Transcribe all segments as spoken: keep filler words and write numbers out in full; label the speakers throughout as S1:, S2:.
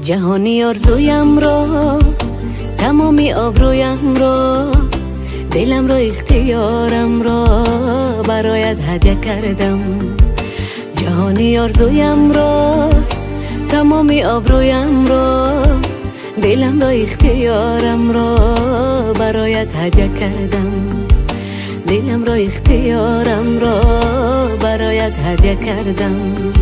S1: جهانی آرزویم را، تمامی آبرویم را، دلم را اختیارم را برایت هدیه کردم. جهانی آرزویم را، تمامی آبرویم را، دلم را اختیارم را برایت هدیه کردم. دلم را اختیارم را برایت هدیه کردم.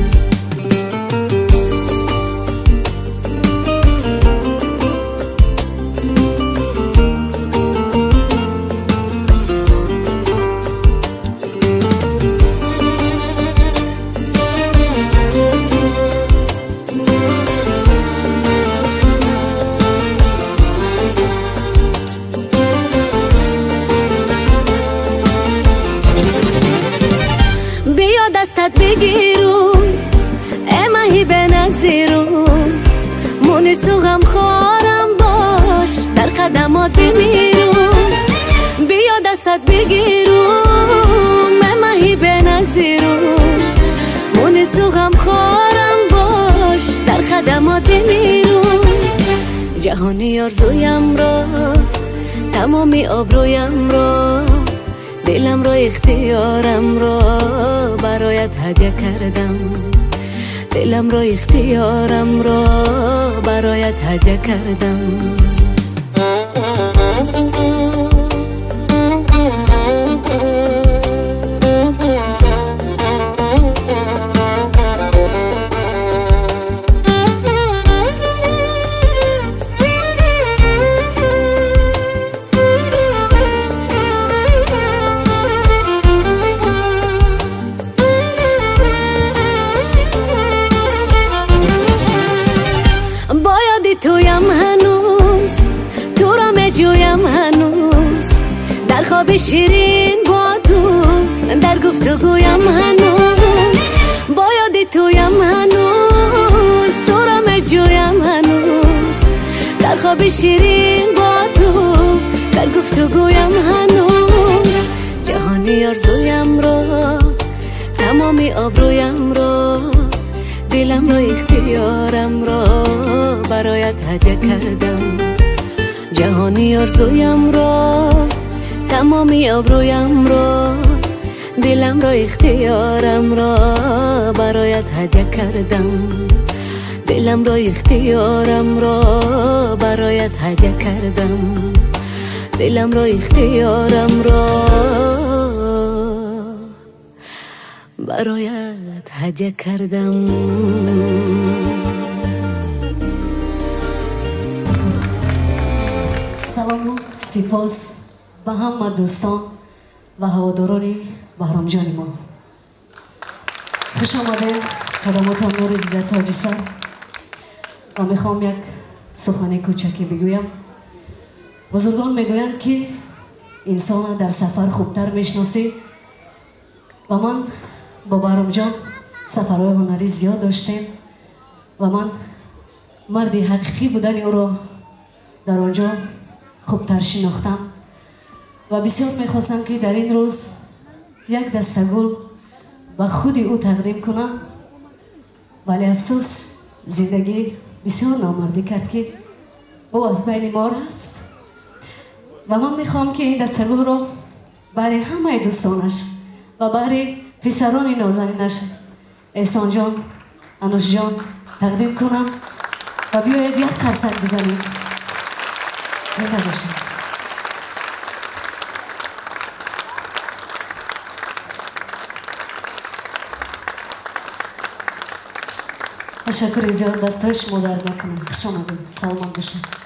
S1: دستت بگیرم ای ماهی بنظیرم، مونس و غم خارم باش در قدمات بمیرم. بیا دستت بگیرم ای ماهی بنظیرم، مونس و غم خارم باش در قدمات بمیرم. جهانی آرزویم را، تمامی آبرویم را، دلم را اختیارم را برایت هدیه کردم. دلم را اختیارم را برایت هدیه کردم. تویم هنوز، تو را می جویم هنوز، در خواب شیرین با تو، در گفتگویم هنوز. با یاد تویم هنوز، تو را می جویم هنوز، در خواب شیرین با تو، در گفتگویم هنوز. جهانی آرزویم را، تمامی آبرویم را، دلم را اختیارم را برایت هدیه کردم. جهانی آرزویم را، تمامی آبرویم را، دلم را اختیارم را برایت هدیه کردم. دلم را اختیارم را برایت هدیه کردم. دلم را اختیارم را برایت هدیه کردم.
S2: سلام و سپاس به همه دوستان و هواداران بهرام جان ما. خوش آمده، قدماتان نور دیده تاج سر. و میخوام یک سخن کوچکی بگویم. بزرگان میگویند که انسان در سفر خوبتر میشناسی و من با بهرام جان سفرهای هنری زیاد داشتیم و من مرد حقیقی بودن او را در آنجا خوبتر شناختم و بسیار میخواستم که در این روز یک دسته گل به خود او تقدیم کنم، ولی افسوس زندگی بسیار نامردی کرد که او از بین ما رفت و من میخوام که این دسته گل را برای همه دوستانش و برای پسران نازنینش احسان جان، انوش جان تقدیم کنم و بیاید یک قرصک بزنیم. زنده باشید. تشکر زیاد، دستای شما درد نکنه. خوش آمدید. سلامت باشید.